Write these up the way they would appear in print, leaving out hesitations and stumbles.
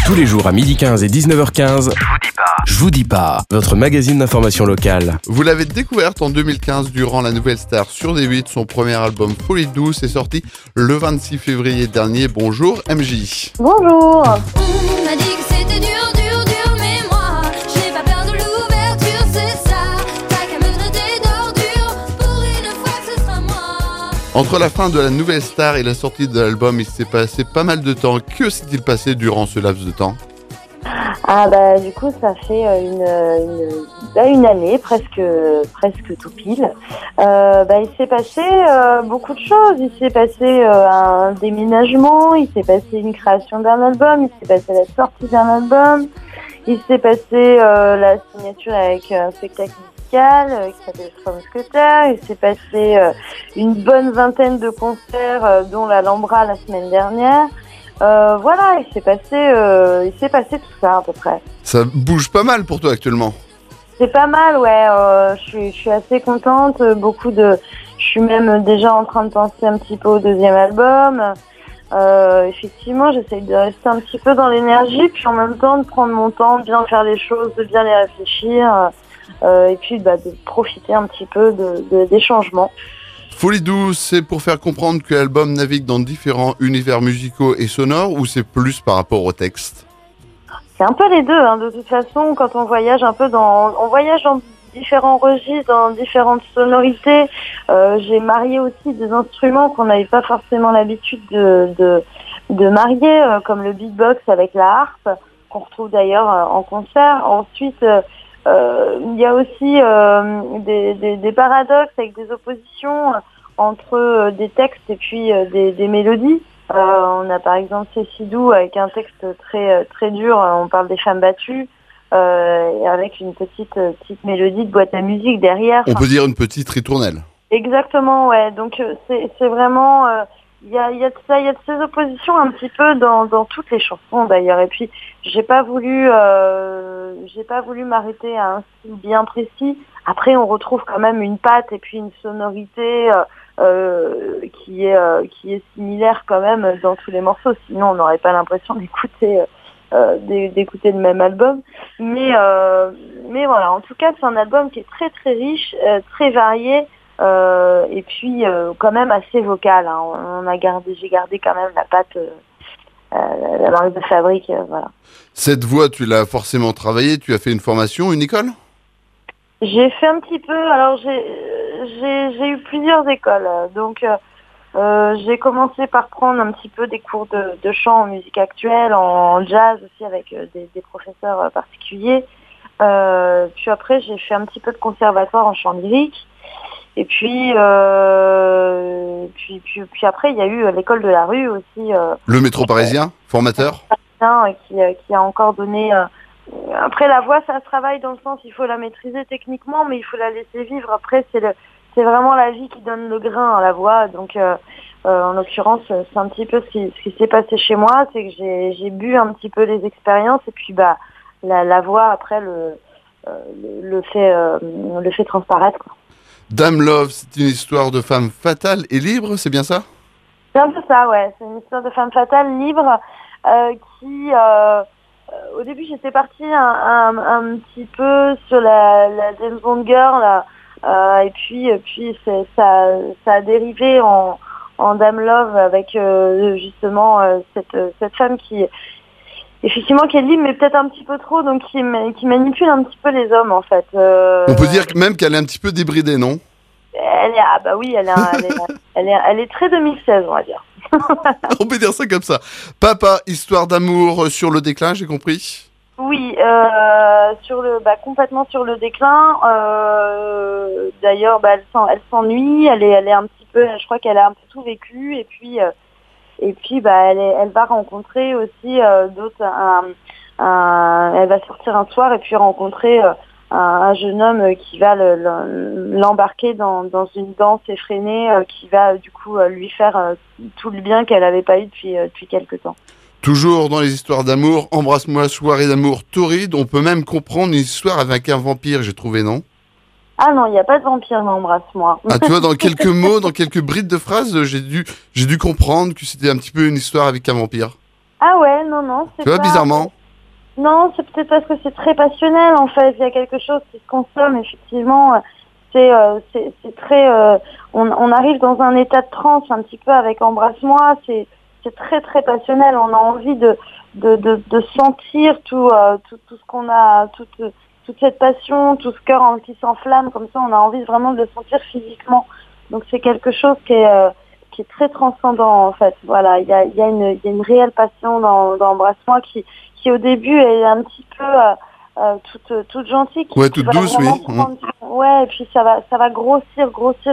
Tous les jours à 12h15 et 19h15, Je vous dis pas, votre magazine d'information locale. Vous l'avez découverte en 2015 durant la Nouvelle Star sur D8. Son premier album Folie Douce est sorti le 26 février dernier. Bonjour MJ. Bonjour. On m'a dit que c'était dur, mais moi, j'ai pas peur de l'ouverture, c'est ça. T'as qu'à me traiter d'ordure, pour une fois que ce sera moi. Entre la fin de la Nouvelle Star et la sortie de l'album, il s'est passé pas mal de temps. Que s'est-il passé durant ce laps de temps ? Du coup ça fait une année presque tout pile. Il s'est passé beaucoup de choses. Il s'est passé un déménagement, il s'est passé une création d'un album, il s'est passé la sortie d'un album, il s'est passé la signature avec un spectacle musical qui s'appelle Trois Mousquetaires, il s'est passé une bonne vingtaine de concerts dont l'Alhambra la semaine dernière. Il s'est passé tout ça à peu près. Ça bouge pas mal pour toi actuellement. C'est pas mal, ouais. Je suis assez contente. Je suis même déjà en train de penser un petit peu au deuxième album. Effectivement, j'essaye de rester un petit peu dans l'énergie, puis en même temps de prendre mon temps, de bien faire les choses, de bien les réfléchir, et puis de profiter un petit peu des changements. Folie Douce, c'est pour faire comprendre que l'album navigue dans différents univers musicaux et sonores, ou c'est plus par rapport au texte ? C'est un peu les deux, hein. De toute façon, quand on voyage on voyage dans différents registres, dans différentes sonorités. J'ai marié aussi des instruments qu'on n'avait pas forcément l'habitude de marier, comme le beatbox avec la harpe, qu'on retrouve d'ailleurs en concert. Ensuite, il y a aussi des paradoxes avec des oppositions entre des textes et puis des mélodies. On a par exemple Cécidou avec un texte très dur, on parle des femmes battues, et avec une petite mélodie de boîte à musique derrière. On peut dire une petite ritournelle. Exactement, ouais. Donc c'est vraiment il y a de ça, il y a de ces oppositions un petit peu dans toutes les chansons d'ailleurs. Et puis j'ai pas voulu m'arrêter à un style bien précis. Après on retrouve quand même une patte et puis une sonorité qui est similaire quand même dans tous les morceaux. Sinon on n'aurait pas l'impression d'écouter le même album. Mais voilà, en tout cas c'est un album qui est très très riche, très varié. Et puis quand même assez vocal, hein. J'ai gardé quand même la patte, la marque de fabrique, voilà. Cette voix, tu l'as forcément travaillée, tu as fait une formation, une école ? J'ai fait un petit peu, alors j'ai eu plusieurs écoles, donc j'ai commencé par prendre un petit peu des cours de chant en musique actuelle, en jazz aussi avec des professeurs particuliers, puis après j'ai fait un petit peu de conservatoire en chant lyrique. Et puis après, il y a eu l'école de la rue aussi. Le métro parisien, formateur. Qui a encore donné... Après, la voix, ça se travaille dans le sens, il faut la maîtriser techniquement, mais il faut la laisser vivre. Après, c'est vraiment la vie qui donne le grain à la voix. Donc, en l'occurrence, c'est un petit peu ce qui s'est passé chez moi. C'est que j'ai bu un petit peu les expériences. Et puis, la voix, après, le fait transparaître, quoi. Dame Love, c'est une histoire de femme fatale et libre, c'est bien ça ? C'est un peu ça, ouais. C'est une histoire de femme fatale, libre, qui... au début, j'étais partie un petit peu sur la James Bond Girl, et puis ça a dérivé en Dame Love avec justement cette femme qui... Effectivement, qui est libre, mais peut-être un petit peu trop, donc qui manipule un petit peu les hommes, en fait. On peut dire même qu'elle est un petit peu débridée, non ? Elle est très 2016, on va dire. On peut dire ça comme ça. Papa, histoire d'amour sur le déclin, j'ai compris ? Oui, complètement sur le déclin. D'ailleurs, elle s'ennuie, elle est un petit peu, je crois qu'elle a un peu tout vécu, et puis elle va rencontrer aussi d'autres. Elle va sortir un soir et puis rencontrer un jeune homme qui va l'embarquer dans une danse effrénée qui va du coup lui faire tout le bien qu'elle n'avait pas eu depuis quelque temps. Toujours dans les histoires d'amour, Embrasse-moi, soirée d'amour torride. On peut même comprendre une histoire avec un vampire, j'ai trouvé, non ? Ah non, il n'y a pas de vampire dans Embrasse-moi. Ah, tu vois, dans quelques mots, dans quelques brides de phrases, j'ai dû comprendre que c'était un petit peu une histoire avec un vampire. Ah ouais, non, c'est tu vois, pas... bizarrement. Non, c'est peut-être parce que c'est très passionnel en fait. Il y a quelque chose qui se consomme effectivement. C'est très. On arrive dans un état de transe un petit peu avec Embrasse-moi. C'est très très passionnel. On a envie de sentir tout ce qu'on a, toute cette passion, tout ce cœur qui s'enflamme comme ça. On a envie vraiment de le sentir physiquement. Donc c'est quelque chose qui est très transcendant en fait. Voilà, il y a une réelle passion dans Embrasse-moi qui au début est un petit peu toute gentille. Ouais, toute douce, oui. Ouais, et puis ça va grossir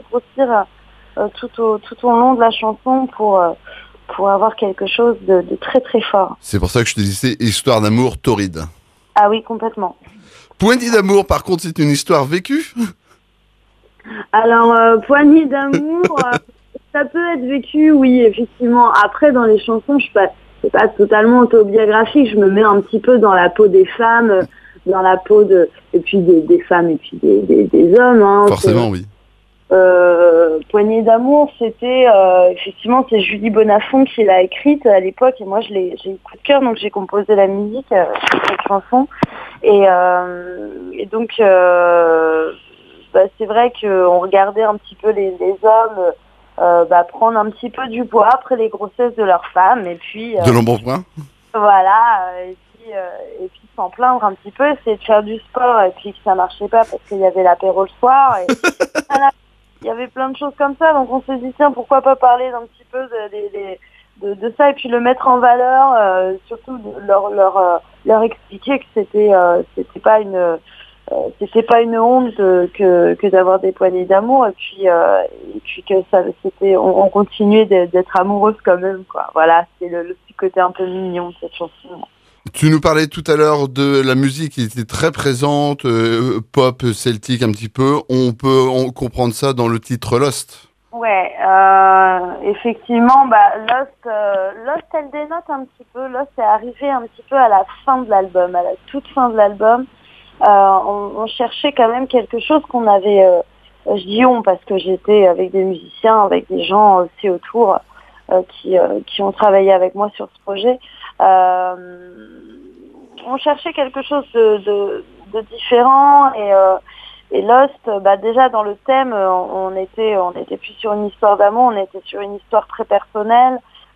tout au long de la chanson pour avoir quelque chose de très très fort. C'est pour ça que je te disais histoire d'amour torride. Ah oui, complètement. Poignée d'amour, par contre, c'est une histoire vécue. Alors, poignée d'amour, ça peut être vécu, oui, effectivement. Après, dans les chansons, c'est pas totalement autobiographique. Je me mets un petit peu dans la peau des femmes, dans la peau et puis des femmes et puis des hommes. Hein. Forcément, oui. Poignée d'amour, c'était effectivement c'est Julie Bonnafont qui l'a écrite à l'époque et moi j'ai eu coup de cœur donc j'ai composé la musique sur cette chanson et donc c'est vrai qu'on regardait un petit peu les hommes prendre un petit peu du poids après les grossesses de leurs femmes et puis de l'embonpoint. Voilà et puis s'en plaindre un petit peu, essayer de faire du sport et puis que ça marchait pas parce qu'il y avait l'apéro le soir et voilà. Il y avait plein de choses comme ça, donc on s'est dit tiens pourquoi pas parler d'un petit peu de ça et puis le mettre en valeur, surtout leur expliquer que c'était pas une honte que d'avoir des poignées d'amour et puis que ça on continuait d'être amoureuse quand même quoi. Voilà, c'est le petit côté un peu mignon de cette chanson. Tu nous parlais tout à l'heure de la musique qui était très présente, pop, celtique un petit peu. On peut comprendre ça dans le titre Lost. Ouais, effectivement, Lost, elle dénote un petit peu. Lost est arrivé un petit peu à la fin de l'album, à la toute fin de l'album. On cherchait quand même quelque chose qu'on avait. Je dis on parce que j'étais avec des musiciens, avec des gens aussi autour qui ont travaillé avec moi sur ce projet. On cherchait quelque chose de différent et Lost, déjà dans le thème, on était plus sur une histoire d'amour, on était sur une histoire très personnelle,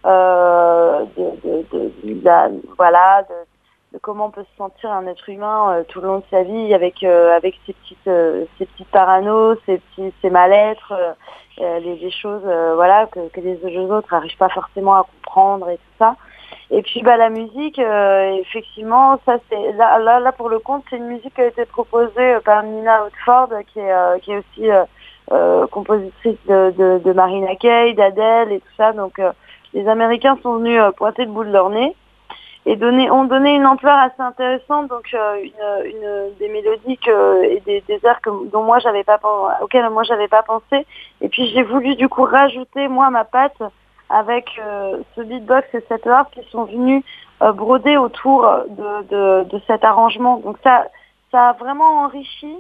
de comment peut se sentir un être humain tout le long de sa vie avec ses petites paranos, ses mal-être, les choses que les autres n'arrivent pas forcément à comprendre et tout ça. Et puis la musique, effectivement, ça c'est là pour le compte, c'est une musique qui a été proposée par Nina Hauteford, qui est aussi compositrice de Marina Kaye, d'Adèle et tout ça. Donc les Américains sont venus pointer le bout de leur nez et ont donné une ampleur assez intéressante. Donc des mélodies et des airs auxquels moi j'avais pas pensé. Et puis j'ai voulu du coup rajouter moi ma patte avec ce beatbox et cette harpe qui sont venus broder autour de cet arrangement. Donc ça a vraiment enrichi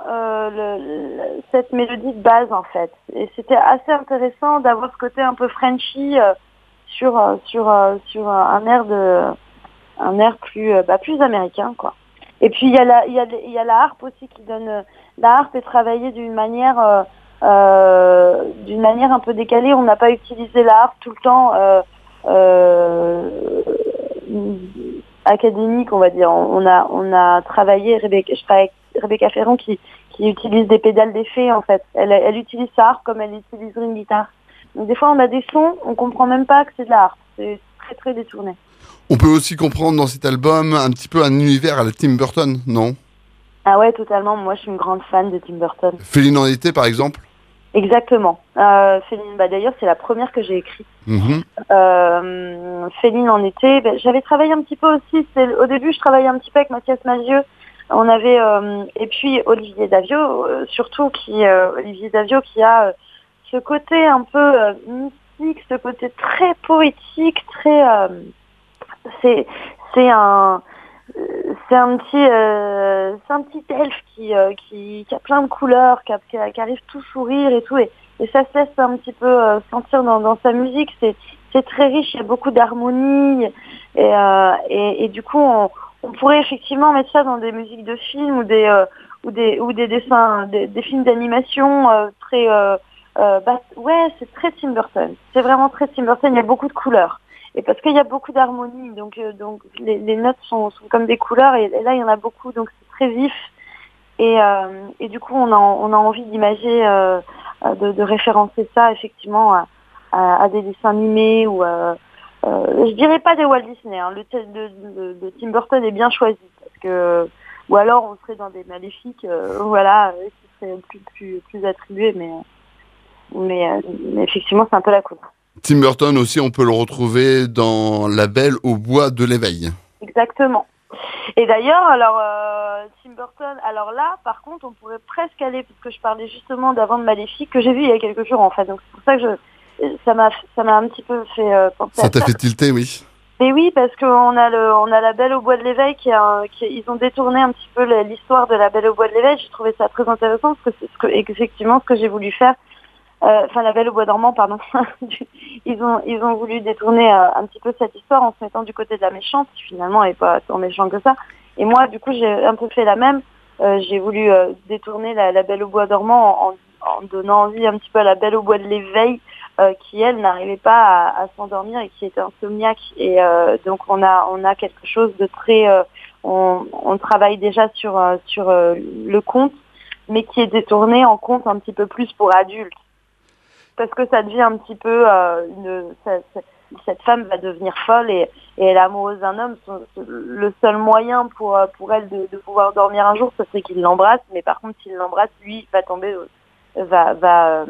cette mélodie de base en fait. Et c'était assez intéressant d'avoir ce côté un peu Frenchy sur un air plus américain quoi. Et puis il y a la harpe aussi qui donne. La harpe est travaillée d'une manière un peu décalée. On n'a pas utilisé la harpe tout le temps académique, on va dire. On a travaillé. Je travaille avec Rebecca Ferron qui utilise des pédales d'effet en fait. Elle utilise sa harpe comme elle utiliserait une guitare. Donc des fois on a des sons, on comprend même pas que c'est de la harpe. C'est très très détourné. On peut aussi comprendre dans cet album un petit peu un univers à la Tim Burton, non? Ah ouais, totalement. Moi, je suis une grande fan de Tim Burton. Féline en été, par exemple? Exactement. Féline, d'ailleurs, c'est la première que j'ai écrite. Féline en été, j'avais travaillé un petit peu aussi. Au début, je travaillais un petit peu avec Mathias Malzieu. On avait et puis Olivier Davio, surtout Olivier Davio qui a ce côté un peu mystique, ce côté très poétique, très c'est un petit elfe qui a plein de couleurs, qui arrive tout sourire et tout, et ça se laisse un petit peu sentir dans sa musique. c'est très riche, il y a beaucoup d'harmonie et du coup on pourrait effectivement mettre ça dans des musiques de films ou des dessins, des films d'animation très ouais, c'est très Tim Burton. C'est vraiment très Tim Burton, il y a beaucoup de couleurs. Et parce qu'il y a beaucoup d'harmonie, donc les notes sont comme des couleurs et là il y en a beaucoup, donc c'est très vif. Et du coup on a envie d'imager, de référencer ça effectivement à des dessins animés ou je dirais pas des Walt Disney, hein. Le Tim Burton est bien choisi parce que ou alors on serait dans des maléfiques, voilà, qui seraient plus attribués, mais effectivement c'est un peu la couleur. Tim Burton aussi, on peut le retrouver dans La Belle au bois de l'éveil. Exactement. Et d'ailleurs, alors Tim Burton, alors là, par contre, on pourrait presque aller, puisque je parlais justement d'Avant de Maléfique, que j'ai vu il y a quelques jours en fait. Donc c'est pour ça que ça m'a un petit peu fait penser à ça. Ça t'a fait tilter, oui. Et oui, parce qu'on a La Belle au bois de l'éveil ils ont détourné un petit peu l'histoire de La Belle au bois de l'éveil. J'ai trouvé ça très intéressant parce que c'est effectivement ce que j'ai voulu faire. Enfin, La Belle au bois dormant, pardon. Ils ont voulu détourner un petit peu cette histoire en se mettant du côté de la méchante, qui finalement n'est pas tant méchante que ça. Et moi, du coup, j'ai un peu fait la même. J'ai voulu détourner la Belle au bois dormant en donnant envie un petit peu à La Belle au bois de l'éveil, qui elle n'arrivait pas à s'endormir et qui était insomniaque. Et donc on a quelque chose de très, on travaille déjà sur le conte, mais qui est détourné en conte un petit peu plus pour adultes. Parce que ça devient un petit peu cette femme va devenir folle et elle est amoureuse d'un homme. Le seul moyen pour elle de pouvoir dormir un jour, ce serait qu'il l'embrasse. Mais par contre, s'il l'embrasse, lui va tomber, va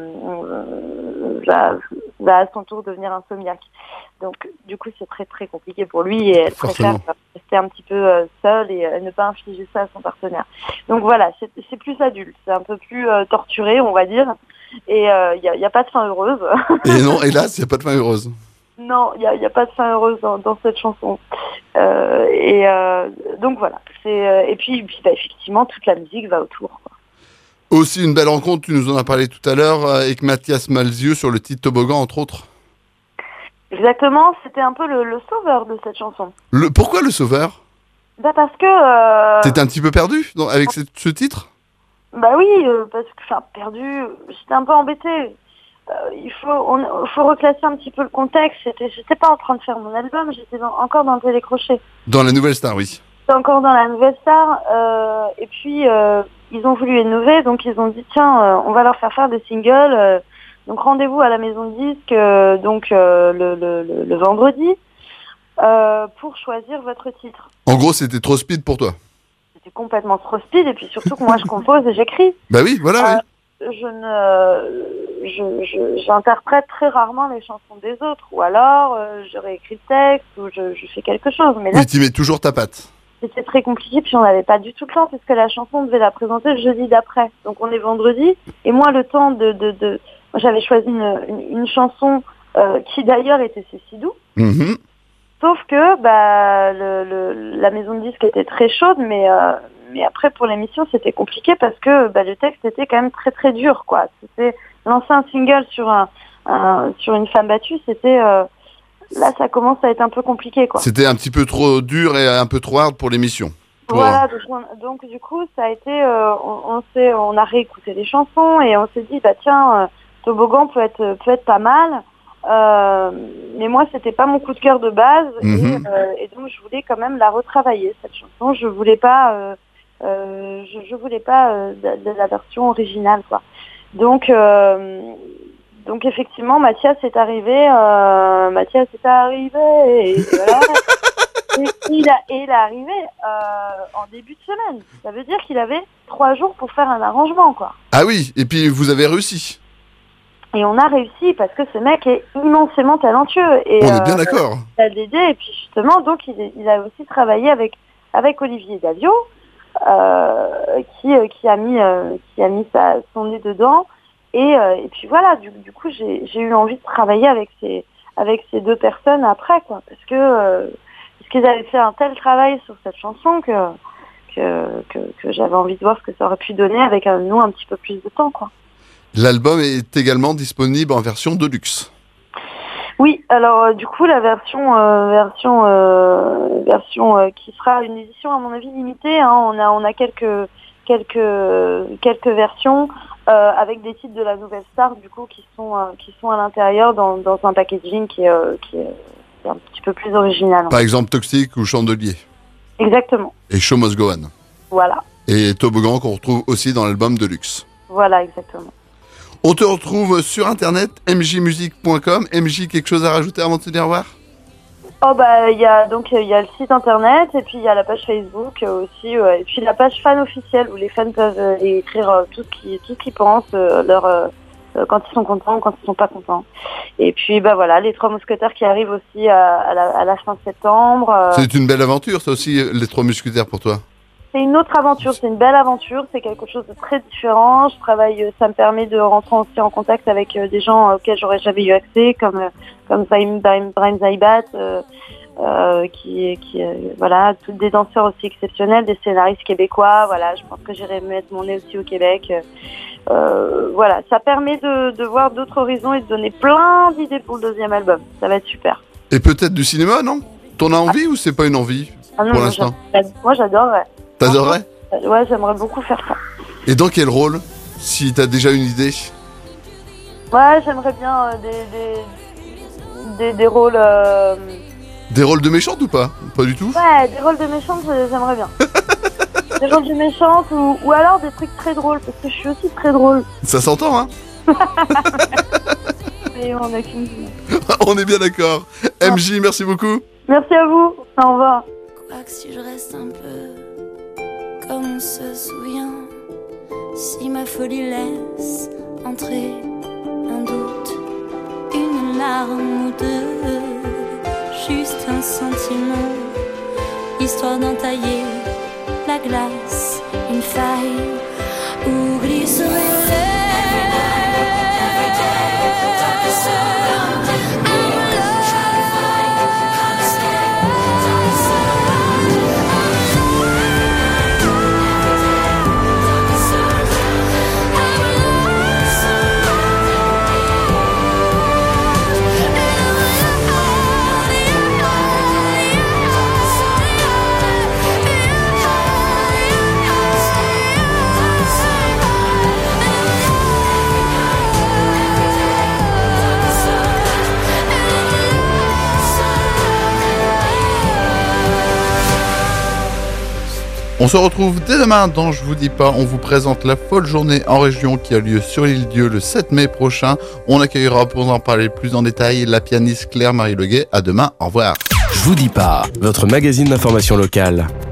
à son tour devenir insomniaque. Donc du coup, c'est très très compliqué pour lui et elle préfère rester un petit peu seule et ne pas infliger ça à son partenaire. Donc voilà, c'est plus adulte, c'est un peu plus torturé, on va dire. Et il y a pas de fin heureuse. Et non, hélas, il n'y a pas de fin heureuse. Non, il y a pas de fin heureuse dans cette chanson. Donc voilà. Et puis bah, effectivement, toute la musique va autour, quoi. Aussi une belle rencontre, tu nous en as parlé tout à l'heure, avec Mathias Malzieu sur le titre Toboggan, entre autres. Exactement, c'était un peu le sauveur de cette chanson. Pourquoi le sauveur ? Bah parce que... T'étais un petit peu perdu avec ce titre ? Bah oui, parce que, enfin, perdu, j'étais un peu embêtée. Il faut reclasser un petit peu le contexte. J'étais pas en train de faire mon album, j'étais encore dans le télécrochet. Dans la Nouvelle Star, oui. J'étais encore dans la Nouvelle Star. Et puis, ils ont voulu innover, donc ils ont dit, tiens, on va leur faire des singles. Donc rendez-vous à la maison de disque le vendredi pour choisir votre titre. En gros, c'était trop speed pour toi. C'était complètement trop speed et puis surtout que moi je compose et j'écris. Bah oui, voilà. Oui. J'interprète très rarement les chansons des autres ou alors je réécris le texte ou je fais quelque chose. Mais là, mais tu mets toujours ta patte. C'était très compliqué puis on n'avait pas du tout le temps puisque la chanson on devait la présenter le jeudi d'après. Donc on est vendredi et moi le temps j'avais choisi une chanson qui d'ailleurs était Cécidou. Mm-hmm. Sauf que la maison de disque était très chaude, mais après pour l'émission c'était compliqué parce que le texte était quand même très très dur, quoi. C'était lancer un single sur une femme battue, c'était là ça commence à être un peu compliqué, quoi. C'était un petit peu trop dur et un peu trop hard pour l'émission. Voilà, donc du coup ça a été on a réécouté les chansons et on s'est dit tiens, Toboggan peut être pas mal. Mais moi c'était pas mon coup de cœur de base. Mm-hmm. Et donc je voulais quand même la retravailler cette chanson. Je voulais pas de la version originale, quoi. Donc effectivement Mathias est arrivé et voilà. Et il est arrivé en début de semaine. Ça veut dire qu'il avait 3 jours pour faire un arrangement, quoi. Ah oui, et puis vous avez réussi. Et on a réussi parce que ce mec est immensément talentueux. Et, on est bien d'accord. Il a aidé et puis justement, donc il a aussi travaillé avec Olivier Davio, qui a mis son nez dedans. Et puis voilà, du coup, j'ai eu envie de travailler avec ces deux personnes après, quoi, parce qu'ils avaient fait un tel travail sur cette chanson que j'avais envie de voir ce que ça aurait pu donner avec nous un petit peu plus de temps, quoi. L'album est également disponible en version deluxe. Oui, alors du coup la version qui sera une édition à mon avis limitée, hein, on a quelques versions avec des titres de la Nouvelle Star du coup qui sont à l'intérieur dans un packaging qui est un petit peu plus original. Par exemple Toxic ou Chandelier. Exactement. Et Show Must Go On. Voilà. Et Toboggan qu'on retrouve aussi dans l'album Deluxe. Voilà, exactement. On te retrouve sur internet mjmusic.com. MJ, quelque chose à rajouter avant de se dire au revoir? Oh bah il y a le site internet et puis il y a la page Facebook aussi et puis la page fan officielle où les fans peuvent écrire tout ce qu'ils pensent quand ils sont contents ou quand ils sont pas contents. Et puis bah voilà, les Trois Mousquetaires qui arrivent aussi à la fin septembre. C'est une belle aventure ça aussi, les Trois Mousquetaires pour toi. C'est une autre aventure, c'est une belle aventure, c'est quelque chose de très différent. Je travaille, ça me permet de rentrer aussi en contact avec des gens auxquels j'aurais jamais eu accès, comme Brahim Zaibat, qui voilà, toutes des danseurs aussi exceptionnels, des scénaristes québécois. Voilà, je pense que j'irai mettre mon nez aussi au Québec. Voilà, ça permet de voir d'autres horizons et de donner plein d'idées pour le deuxième album. Ça va être super. Et peut-être du cinéma, non? T'en as envie ou c'est pas une envie pour l'instant? Moi j'adorerais. T'adorerais? Ouais, j'aimerais beaucoup faire ça. Et dans quel rôle? Si t'as déjà une idée? Ouais, j'aimerais bien des rôles... Des rôles de méchante ou pas? Pas du tout? Ouais, des rôles de méchante, j'aimerais bien. Des rôles de méchante ou alors des trucs très drôles, parce que je suis aussi très drôle. Ça s'entend, hein? Et on a qu'une vie. On est bien d'accord. MJ, merci beaucoup. Merci à vous. Au revoir. Je crois que si je reste un peu comme on se souvient, si ma folie laisse entrer un doute, une larme ou deux, juste un sentiment, histoire d'entailler la glace, une faille où glisserait On se retrouve dès demain dans Je vous dis pas. On vous présente la folle journée en région qui a lieu sur l'île Dieu le 7 mai prochain. On accueillera pour en parler plus en détail la pianiste Claire-Marie Leguet. À demain, au revoir. Je vous dis pas, votre magazine d'information locale.